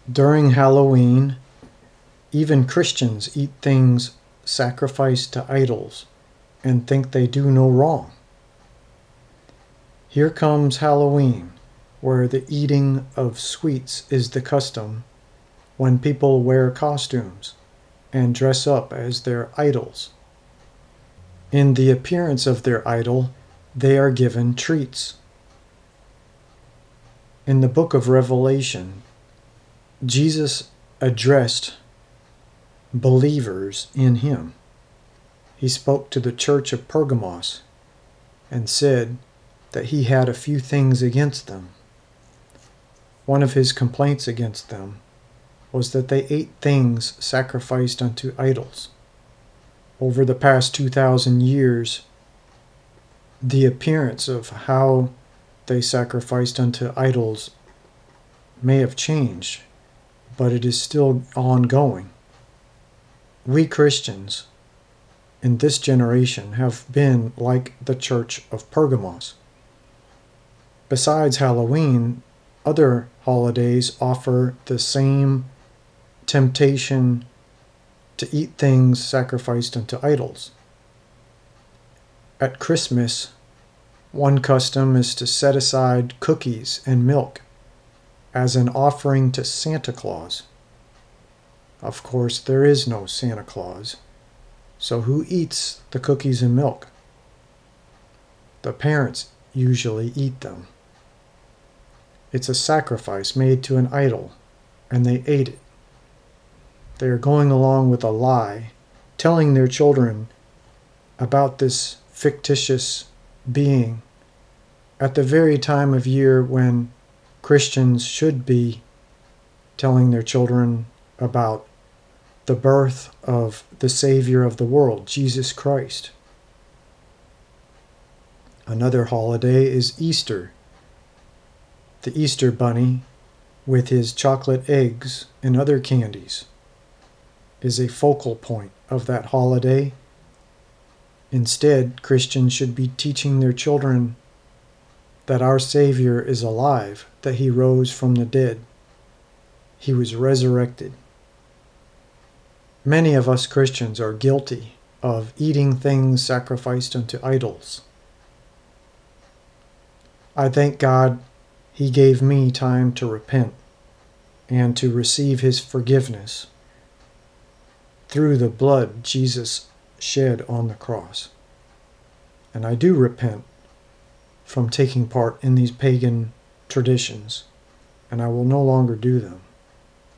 During Halloween, even Christians eat things sacrificed to idols and think they do no wrong. Here comes Halloween, where the eating of sweets is the custom when people wear costumes and dress up as their idols. In the appearance of their idol, they are given treats. In the book of Revelation, Jesus addressed believers in him. He spoke to the church of Pergamos and said that he had a few things against them. One of his complaints against them was that they ate things sacrificed unto idols. Over the past 2,000 years, the appearance of how they sacrificed unto idols may have changed, but it is still ongoing. We Christians in this generation have been like the church of Pergamos. Besides Halloween, other holidays offer the same temptation to eat things sacrificed unto idols. At Christmas, one custom is to set aside cookies and milk as an offering to Santa Claus. Of course, there is no Santa Claus, so who eats the cookies and milk? The parents usually eat them. It's a sacrifice made to an idol, and they ate it. They are going along with a lie, telling their children about this fictitious being at the very time of year when Christians should be telling their children about the birth of the Savior of the world, Jesus Christ. Another holiday is Easter. The Easter Bunny, with his chocolate eggs and other candies, is a focal point of that holiday. Instead, Christians should be teaching their children that our Savior is alive, that he rose from the dead. He was resurrected. Many of us Christians are guilty of eating things sacrificed unto idols. I thank God he gave me time to repent and to receive his forgiveness through the blood Jesus shed on the cross. And I do repent from taking part in these pagan traditions, and I will no longer do them.